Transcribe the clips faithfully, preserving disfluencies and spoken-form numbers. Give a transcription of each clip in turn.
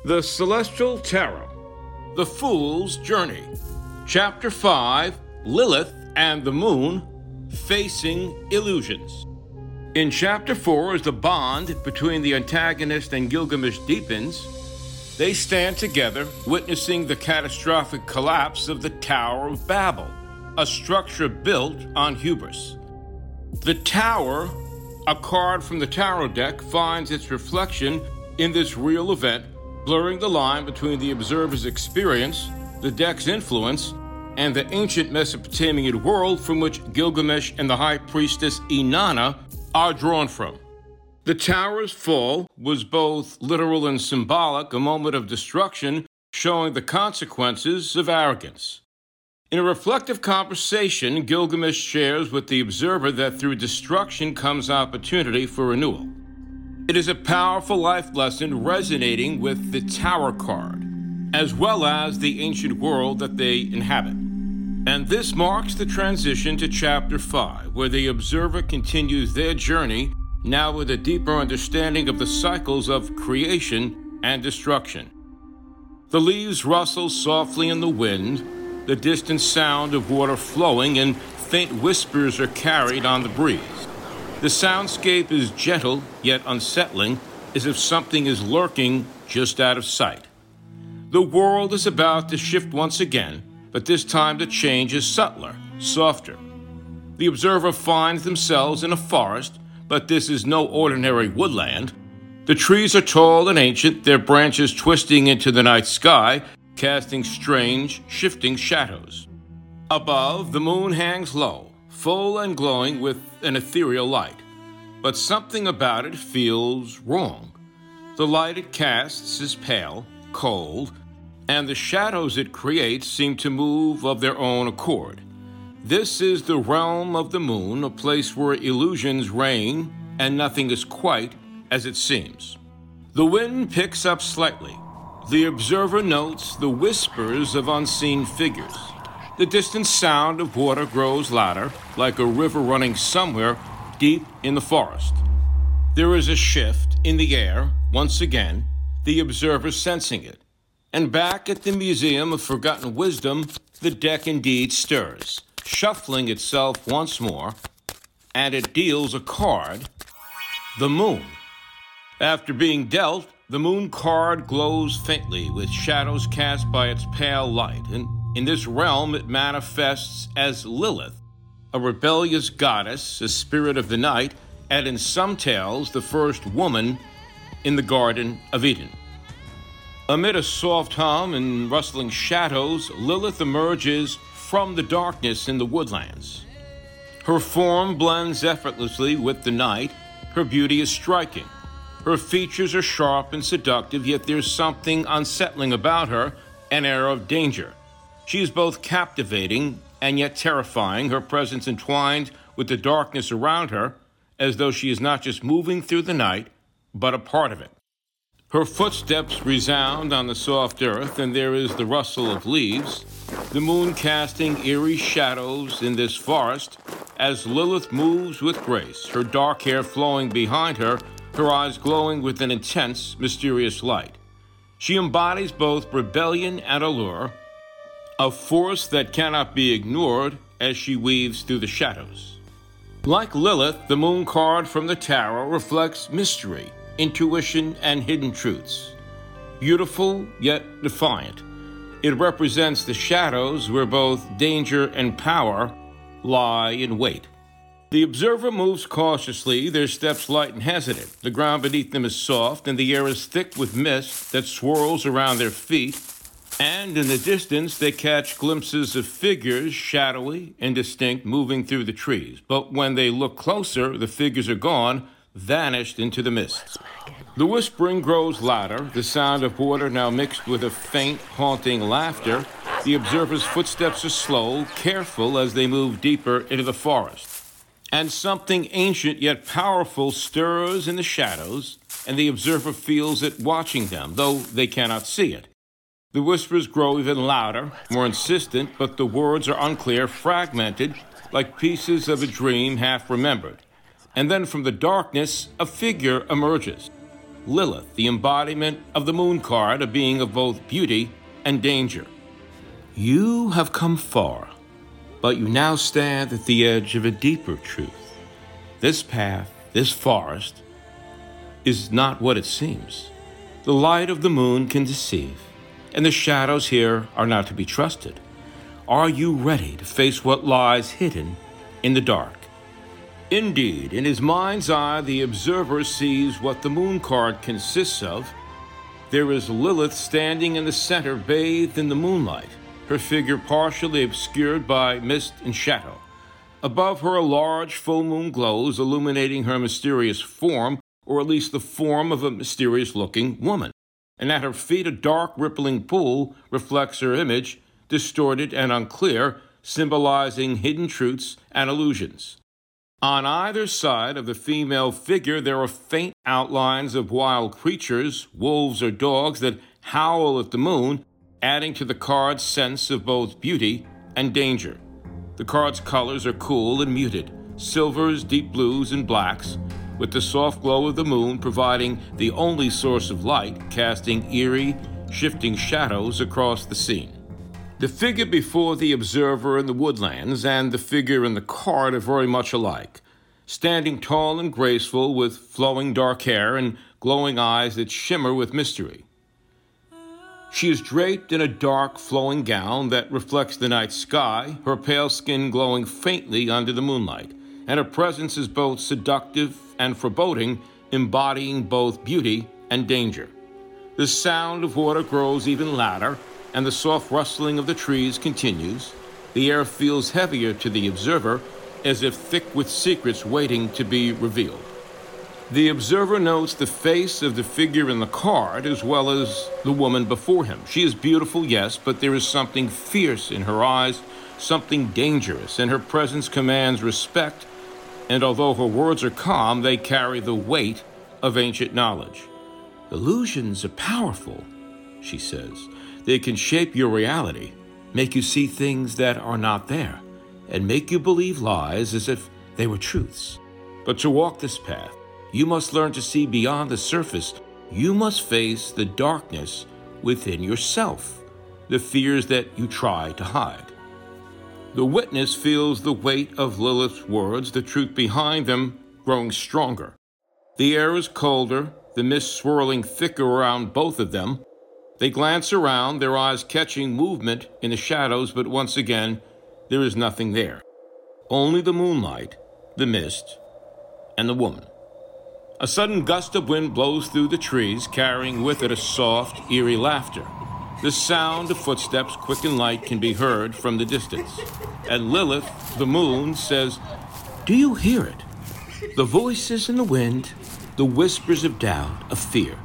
The Celestial Tarot, The Fool's Journey, Chapter five, Lilith and the Moon, Facing Illusions. In Chapter four, as the bond between the antagonist and Gilgamesh deepens, they stand together witnessing the catastrophic collapse of the Tower of Babel, a structure built on hubris. The tower, a card from the tarot deck, finds its reflection in this real event, blurring the line between the observer's experience, the deck's influence, and the ancient Mesopotamian world from which Gilgamesh and the high priestess Inanna are drawn from. The tower's fall was both literal and symbolic, a moment of destruction showing the consequences of arrogance. In a reflective conversation, Gilgamesh shares with the observer that through destruction comes opportunity for renewal. It is a powerful life lesson resonating with the Tower card, as well as the ancient world that they inhabit. And this marks the transition to Chapter five, where the observer continues their journey, now with a deeper understanding of the cycles of creation and destruction. The leaves rustle softly in the wind, the distant sound of water flowing, and faint whispers are carried on the breeze. The soundscape is gentle, yet unsettling, as if something is lurking just out of sight. The world is about to shift once again, but this time the change is subtler, softer. The observer finds themselves in a forest, but this is no ordinary woodland. The trees are tall and ancient, their branches twisting into the night sky, casting strange, shifting shadows. Above, the moon hangs low, full and glowing with an ethereal light. But something about it feels wrong. The light it casts is pale, cold, and the shadows it creates seem to move of their own accord. This is the realm of the moon, a place where illusions reign and nothing is quite as it seems. The wind picks up slightly. The observer notes the whispers of unseen figures. The distant sound of water grows louder, like a river running somewhere deep in the forest. There is a shift in the air, once again, the observer sensing it. And back at the Museum of Forgotten Wisdom, the deck indeed stirs, shuffling itself once more, and it deals a card, the Moon. After being dealt, the Moon card glows faintly with shadows cast by its pale light, and in this realm it manifests as Lilith, a rebellious goddess, a spirit of the night, and in some tales the first woman in the Garden of Eden. Amid a soft hum and rustling shadows, Lilith emerges from the darkness in the woodlands. Her form blends effortlessly with the night. Her beauty is striking. Her features are sharp and seductive, yet there's something unsettling about her, an air of danger. She is both captivating and yet terrifying, her presence entwined with the darkness around her, as though she is not just moving through the night, but a part of it. Her footsteps resound on the soft earth, and there is the rustle of leaves, the moon casting eerie shadows in this forest as Lilith moves with grace, her dark hair flowing behind her, her eyes glowing with an intense, mysterious light. She embodies both rebellion and allure, a force that cannot be ignored as she weaves through the shadows. Like Lilith, the moon card from the tarot reflects mystery, intuition, and hidden truths. Beautiful, yet defiant, it represents the shadows where both danger and power lie in wait. The observer moves cautiously, their steps light and hesitant. The ground beneath them is soft, and the air is thick with mist that swirls around their feet. And in the distance, they catch glimpses of figures, shadowy, indistinct, moving through the trees. But when they look closer, the figures are gone, vanished into the mist. The whispering grows louder, the sound of water now mixed with a faint, haunting laughter. The observer's footsteps are slow, careful as they move deeper into the forest. And something ancient yet powerful stirs in the shadows, and the observer feels it watching them, though they cannot see it. The whispers grow even louder, more insistent, but the words are unclear, fragmented, like pieces of a dream half remembered. And then from the darkness, a figure emerges. Lilith, the embodiment of the moon card, a being of both beauty and danger. You have come far, but you now stand at the edge of a deeper truth. This path, this forest, is not what it seems. The light of the moon can deceive, and the shadows here are not to be trusted. Are you ready to face what lies hidden in the dark? Indeed, in his mind's eye, the observer sees what the moon card consists of. There is Lilith standing in the center, bathed in the moonlight, her figure partially obscured by mist and shadow. Above her, a large full moon glows, illuminating her mysterious form, or at least the form of a mysterious-looking woman. And at her feet, a dark, rippling pool reflects her image, distorted and unclear, symbolizing hidden truths and illusions. On either side of the female figure, there are faint outlines of wild creatures, wolves or dogs, that howl at the moon, adding to the card's sense of both beauty and danger. The card's colors are cool and muted, silvers, deep blues, and blacks, with the soft glow of the moon providing the only source of light, casting eerie, shifting shadows across the scene. The figure before the observer in the woodlands and the figure in the card are very much alike, standing tall and graceful with flowing dark hair and glowing eyes that shimmer with mystery. She is draped in a dark, flowing gown that reflects the night sky, her pale skin glowing faintly under the moonlight, and her presence is both seductive and foreboding, embodying both beauty and danger. The sound of water grows even louder, and the soft rustling of the trees continues. The air feels heavier to the observer, as if thick with secrets waiting to be revealed. The observer notes the face of the figure in the card as well as the woman before him. She is beautiful, yes, but there is something fierce in her eyes, something dangerous, and her presence commands respect, and although her words are calm, they carry the weight of ancient knowledge. Illusions are powerful, she says. They can shape your reality, make you see things that are not there, and make you believe lies as if they were truths. But to walk this path, you must learn to see beyond the surface. You must face the darkness within yourself, the fears that you try to hide. The witness feels the weight of Lilith's words, the truth behind them growing stronger. The air is colder, the mist swirling thicker around both of them. They glance around, their eyes catching movement in the shadows, but once again, there is nothing there. Only the moonlight, the mist, and the woman. A sudden gust of wind blows through the trees, carrying with it a soft, eerie laughter. The sound of footsteps, quick and light, can be heard from the distance. And Lilith, the moon, says, "Do you hear it? The voices in the wind, the whispers of doubt, of fear.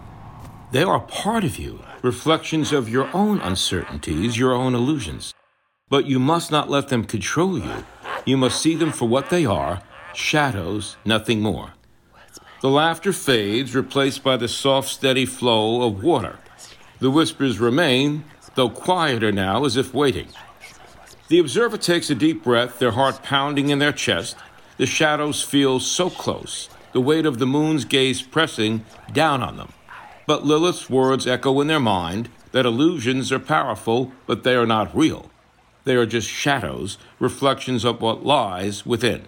They are part of you, reflections of your own uncertainties, your own illusions. But you must not let them control you. You must see them for what they are, shadows, nothing more." The laughter fades, replaced by the soft, steady flow of water. The whispers remain, though quieter now, as if waiting. The observer takes a deep breath, their heart pounding in their chest. The shadows feel so close, the weight of the moon's gaze pressing down on them. But Lilith's words echo in their mind that illusions are powerful, but they are not real. They are just shadows, reflections of what lies within.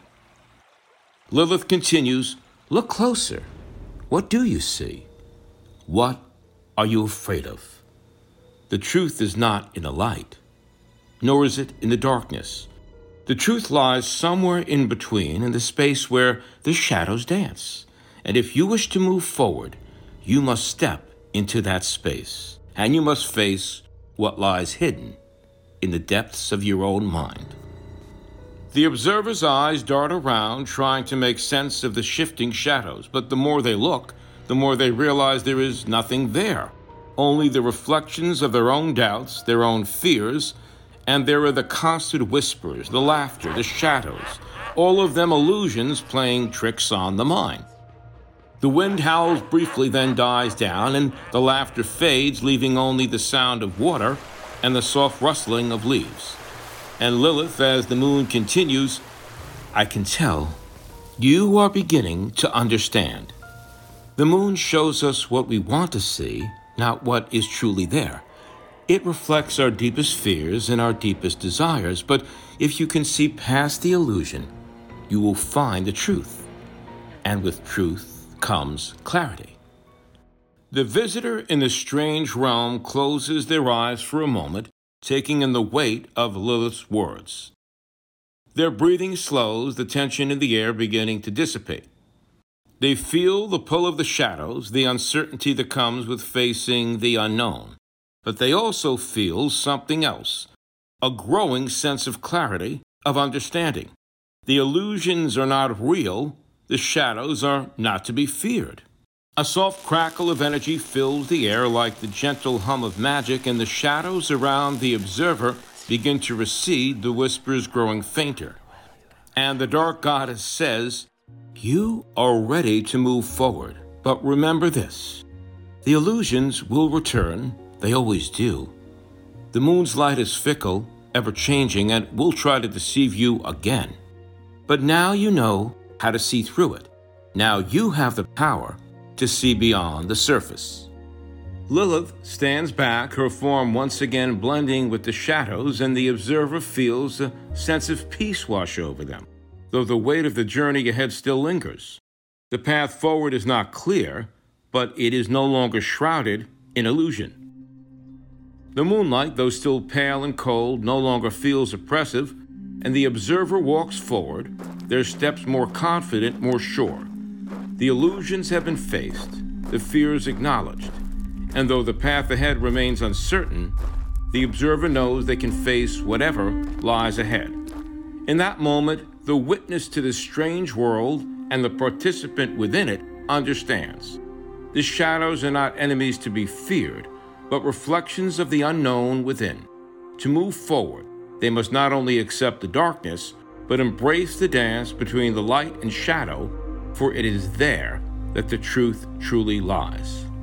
Lilith continues, "Look closer. What do you see? What are you afraid of? The truth is not in the light, nor is it in the darkness. The truth lies somewhere in between, in the space where the shadows dance. And if you wish to move forward, you must step into that space, and you must face what lies hidden in the depths of your own mind." The observer's eyes dart around, trying to make sense of the shifting shadows, but the more they look, the more they realize there is nothing there, only the reflections of their own doubts, their own fears, and there are the constant whispers, the laughter, the shadows, all of them illusions playing tricks on the mind. The wind howls briefly, then dies down, and the laughter fades, leaving only the sound of water and the soft rustling of leaves. And Lilith, as the moon continues, "I can tell you are beginning to understand. The moon shows us what we want to see, not what is truly there. It reflects our deepest fears and our deepest desires, but if you can see past the illusion, you will find the truth. And with truth comes clarity. The visitor in the strange realm closes their eyes for a moment, taking in the weight of Lilith's words. Their breathing slows, the tension in the air beginning to dissipate. They feel the pull of the shadows, the uncertainty that comes with facing the unknown. But they also feel something else, a growing sense of clarity, of understanding. The illusions are not real, the shadows are not to be feared. A soft crackle of energy fills the air like the gentle hum of magic, and the shadows around the observer begin to recede, the whispers growing fainter. And the dark goddess says, "You are ready to move forward, but remember this. The illusions will return, they always do. The moon's light is fickle, ever-changing, and will try to deceive you again. But now you know how to see through it. Now you have the power to see beyond the surface." Lilith stands back, her form once again blending with the shadows, and the observer feels a sense of peace wash over them, though the weight of the journey ahead still lingers. The path forward is not clear, but it is no longer shrouded in illusion. The moonlight, though still pale and cold, no longer feels oppressive, and the observer walks forward, their steps more confident, more sure. The illusions have been faced, the fears acknowledged, and though the path ahead remains uncertain, the observer knows they can face whatever lies ahead. In that moment, the witness to this strange world and the participant within it understands. The shadows are not enemies to be feared, but reflections of the unknown within. To move forward, they must not only accept the darkness, but embrace the dance between the light and shadow, for it is there that the truth truly lies.